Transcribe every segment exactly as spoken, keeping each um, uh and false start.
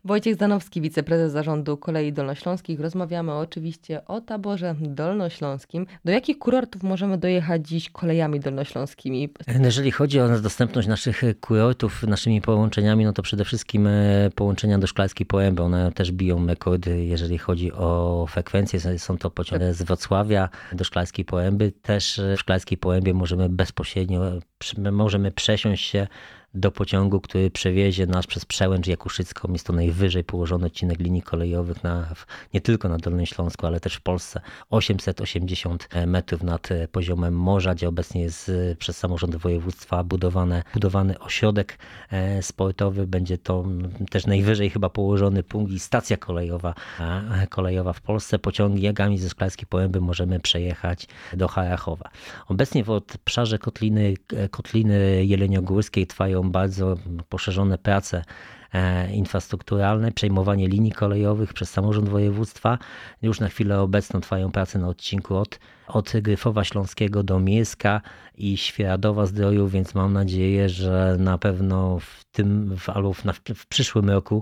Wojciech Zdanowski, wiceprezes zarządu Kolei Dolnośląskich. Rozmawiamy oczywiście o taborze dolnośląskim. Do jakich kurortów możemy dojechać dziś kolejami dolnośląskimi? Jeżeli chodzi o dostępność naszych kurortów naszymi połączeniami, no to przede wszystkim połączenia do Szklarskiej Poręby. One też biją rekordy, jeżeli chodzi o frekwencję. Są to pociągi z Wrocławia do Szklarskiej Poręby. Też w Szklarskiej Porębie możemy bezpośrednio, możemy przesiąść się do pociągu, który przewiezie nas przez Przełęcz Jakuszycką. Jest to najwyżej położony odcinek linii kolejowych na, nie tylko na Dolnym Śląsku, ale też w Polsce. osiemset osiemdziesiąt metrów nad poziomem morza, gdzie obecnie jest przez samorząd województwa budowany, budowany ośrodek sportowy. Będzie to też najwyżej chyba położony punkt i stacja kolejowa, kolejowa w Polsce. Pociągami ze Szklarskiej Poręby możemy przejechać do Harrachowa. Obecnie w obszarze kotliny, kotliny jeleniogórskiej trwają bardzo poszerzone prace infrastrukturalne, przejmowanie linii kolejowych przez samorząd województwa. Już na chwilę obecną trwają prace na odcinku od, od Gryfowa Śląskiego do Miejska i Świeradowa Zdroju, więc mam nadzieję, że na pewno w tym albo w, w przyszłym roku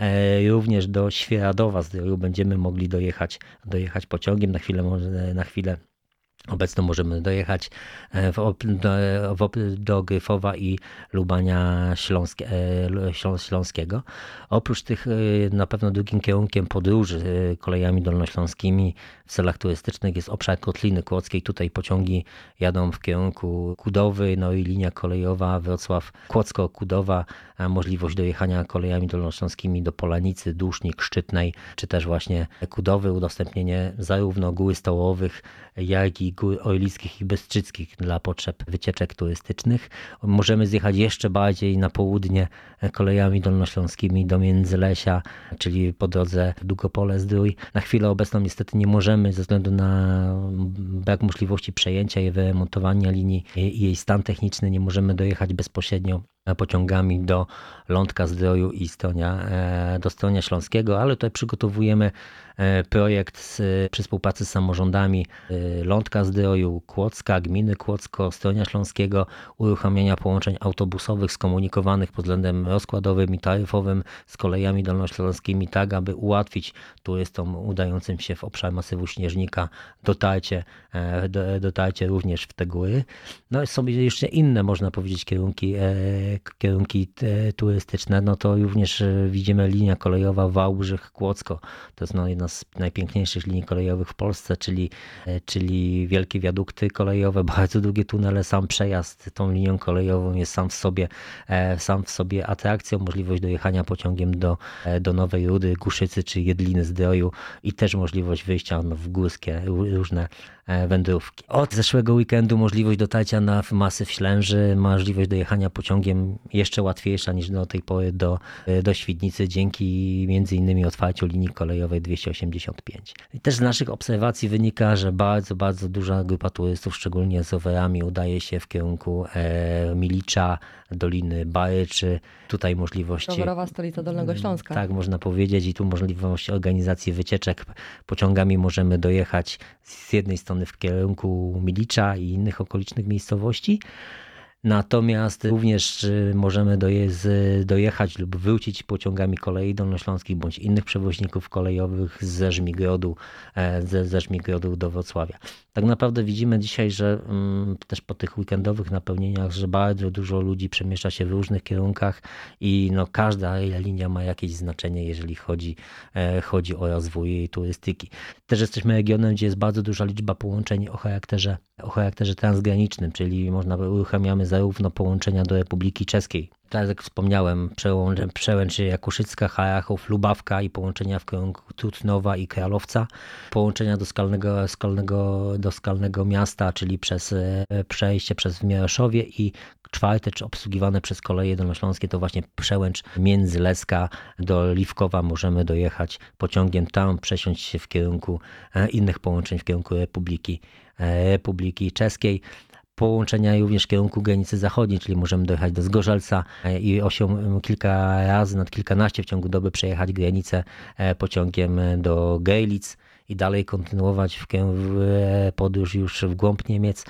e, również do Świeradowa Zdroju będziemy mogli dojechać, dojechać pociągiem. Na chwilę, na chwilę obecnie możemy dojechać w, do, w, do Gryfowa i Lubania Śląskie, Śląskiego. Oprócz tych na pewno drugim kierunkiem podróży kolejami dolnośląskimi w celach turystycznych jest obszar Kotliny Kłodzkiej. Tutaj pociągi jadą w kierunku Kudowy, no i linia kolejowa Wrocław-Kłodzko-Kudowa. Możliwość dojechania kolejami dolnośląskimi do Polanicy, Dusznik, Szczytnej, czy też właśnie Kudowy. Udostępnienie zarówno gór stołowych, jak i gór orlickich i bystrzyckich dla potrzeb wycieczek turystycznych. Możemy zjechać jeszcze bardziej na południe kolejami dolnośląskimi do Międzylesia, czyli po drodze Długopole-Zdrój. Na chwilę obecną niestety nie możemy ze względu na brak możliwości przejęcia i wyremontowania linii i jej stan techniczny, nie możemy dojechać bezpośrednio pociągami do Lądka Zdroju i Stronia, do Stronia Śląskiego, ale tutaj przygotowujemy projekt z, przy współpracy z samorządami Lądka Zdroju, Kłodzka, gminy Kłodzko, Stronia Śląskiego, uruchamiania połączeń autobusowych skomunikowanych pod względem rozkładowym i taryfowym z kolejami dolnośląskimi, tak aby ułatwić turystom udającym się w obszar masywu Śnieżnika dotarcie, dotarcie również w te góry. No i są jeszcze inne, można powiedzieć, kierunki kierunki turystyczne, no to również widzimy linia kolejowa Wałbrzych-Kłodzko. To jest no jedna z najpiękniejszych linii kolejowych w Polsce, czyli, czyli wielkie wiadukty kolejowe, bardzo długie tunele. Sam przejazd tą linią kolejową jest sam w sobie, sam w sobie atrakcją. Możliwość dojechania pociągiem do, do Nowej Rudy, Guszycy czy Jedliny Zdroju i też możliwość wyjścia w górskie różne wędrówki. Od zeszłego weekendu możliwość dotarcia na masyw Ślęży, możliwość dojechania pociągiem jeszcze łatwiejsza niż do tej pory do, do Świdnicy dzięki między innymi otwarciu linii kolejowej dwieście osiemdziesiąt pięć. I też z naszych obserwacji wynika, że bardzo, bardzo duża grupa turystów, szczególnie z rowerami, udaje się w kierunku e, Milicza, Doliny Baryczy. Tutaj możliwości... Rowerowa stolica Dolnego Śląska. Tak, można powiedzieć. I tu możliwość organizacji wycieczek. Pociągami możemy dojechać z jednej strony w kierunku Milicza i innych okolicznych miejscowości. Natomiast również możemy dojechać lub wrócić pociągami kolei dolnośląskich bądź innych przewoźników kolejowych ze Żmigrodu, ze Żmigrodu do Wrocławia. Tak naprawdę widzimy dzisiaj, że też po tych weekendowych napełnieniach, że bardzo dużo ludzi przemieszcza się w różnych kierunkach i no każda linia ma jakieś znaczenie, jeżeli chodzi, chodzi o rozwój turystyki. Też jesteśmy regionem, gdzie jest bardzo duża liczba połączeń o charakterze, o charakterze transgranicznym, czyli można uruchamiamy zarówno połączenia do Republiki Czeskiej. Tak jak wspomniałem, Przełęcz Jakuszycka, Harrachów, Lubawka i połączenia w kierunku Trutnowa i Kralowca. Połączenia do Skalnego, Skalnego, do Skalnego Miasta, czyli przez przejście przez Mieroszowie i czwarte, czy obsługiwane przez koleje dolnośląskie, to właśnie Przełęcz Międzyleska do Liwkowa. Możemy dojechać pociągiem tam, przesiąść się w kierunku innych połączeń w kierunku Republiki, Republiki Czeskiej. Połączenia również w kierunku granicy zachodniej, czyli możemy dojechać do Zgorzelca i osią kilka razy, nad kilkanaście w ciągu doby przejechać granicę pociągiem do Görlitz i dalej kontynuować w podróż już w głąb Niemiec.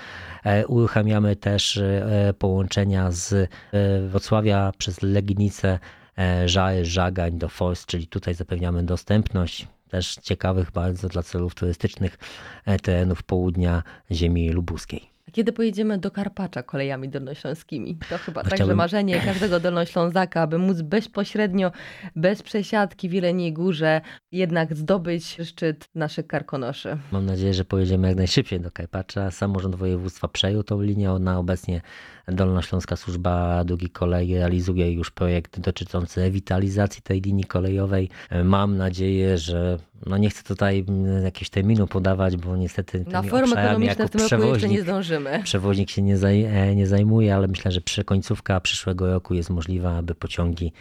Uruchamiamy też połączenia z Wrocławia przez Legnicę Żały, Żagań do Fos, czyli tutaj zapewniamy dostępność też ciekawych bardzo dla celów turystycznych terenów południa ziemi lubuskiej. A kiedy pojedziemy do Karpacza kolejami dolnośląskimi? To chyba No także chciałbym- marzenie każdego dolnoślązaka, aby móc bezpośrednio, bez przesiadki w Jeleniej Górze jednak zdobyć szczyt naszych karkonoszy. Mam nadzieję, że pojedziemy jak najszybciej do Karpacza. Samorząd województwa przejął tą linię. Ona obecnie Dolnośląska Służba Dróg Kolei realizuje już projekt dotyczący rewitalizacji tej linii kolejowej. Mam nadzieję, że no nie chcę tutaj jakiegoś terminu podawać, bo niestety Na tymi forum obszarami ekonomiczne w jako tym roku jeszcze nie przewoźnik zdążymy. Przewoźnik się nie, zaj, nie zajmuje, ale myślę, że przy końcówka przyszłego roku jest możliwa, aby pociągi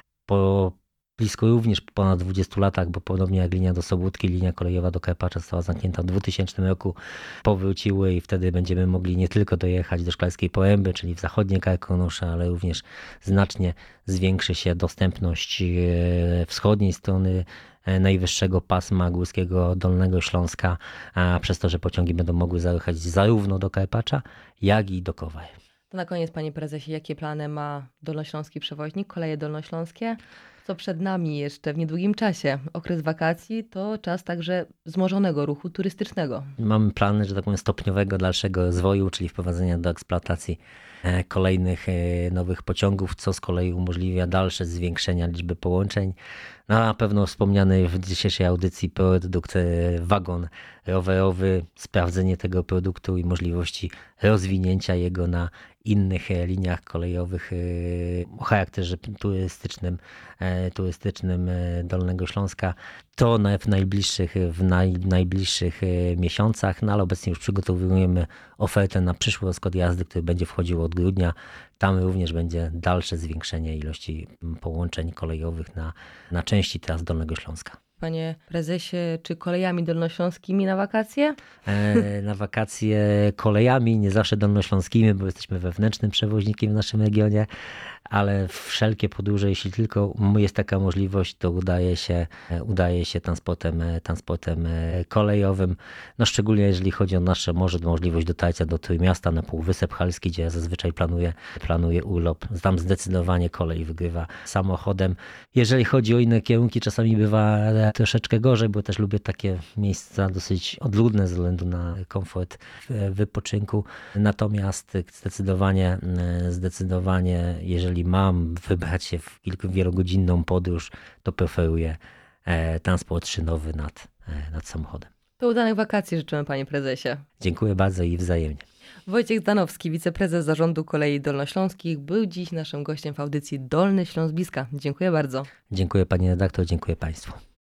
po blisko również po ponad dwudziestu latach, bo podobnie jak linia do Sobótki, linia kolejowa do Karpacza została zamknięta w dwutysięcznym roku, powróciły i wtedy będziemy mogli nie tylko dojechać do Szklarskiej Poręby, czyli w zachodnie Karkonosze, ale również znacznie zwiększy się dostępność wschodniej strony najwyższego pasma górskiego Dolnego Śląska, a przez to, że pociągi będą mogły zajechać zarówno do Karpacza, jak i do Kowar. To na koniec, panie prezesie, jakie plany ma dolnośląski przewoźnik, koleje dolnośląskie? Co przed nami jeszcze w niedługim czasie? Okres wakacji to czas także wzmożonego ruchu turystycznego. Mamy plany, że tak powiem, stopniowego dalszego rozwoju, czyli wprowadzenia do eksploatacji kolejnych nowych pociągów, co z kolei umożliwia dalsze zwiększenia liczby połączeń. No, na pewno wspomniany w dzisiejszej audycji produkt wagon rowerowy, sprawdzenie tego produktu i możliwości rozwinięcia jego na innych liniach kolejowych o charakterze turystycznym, turystycznym Dolnego Śląska. To w najbliższych, w naj, najbliższych miesiącach, no ale obecnie już przygotowujemy ofertę na przyszły rozkład jazdy, który będzie wchodził od grudnia. Tam również będzie dalsze zwiększenie ilości połączeń kolejowych na, na części tras Dolnego Śląska. Panie prezesie, czy kolejami dolnośląskimi na wakacje? E, na wakacje kolejami, nie zawsze dolnośląskimi, bo jesteśmy wewnętrznym przewoźnikiem w naszym regionie, ale wszelkie podróże, jeśli tylko jest taka możliwość, to udaje się, udaje się transportem, transportem kolejowym. No szczególnie jeżeli chodzi o nasze morze, możliwość dotarcia do Trójmiasta na Półwysep Halski, gdzie ja zazwyczaj planuję, planuję urlop. Tam zdecydowanie kolej wygrywa samochodem. Jeżeli chodzi o inne kierunki, czasami bywa troszeczkę gorzej, bo też lubię takie miejsca dosyć odludne ze względu na komfort wypoczynku. Natomiast zdecydowanie, zdecydowanie, jeżeli mam wybrać się w kilku wielogodzinną podróż, to preferuję transport szynowy nad, nad samochodem. To udanych wakacji życzymy, panie prezesie. Dziękuję bardzo i wzajemnie. Wojciech Zdanowski, wiceprezes Zarządu Kolei Dolnośląskich, był dziś naszym gościem w audycji Dolny Śląsk Bliska. Dziękuję bardzo. Dziękuję, panie redaktor, dziękuję państwu.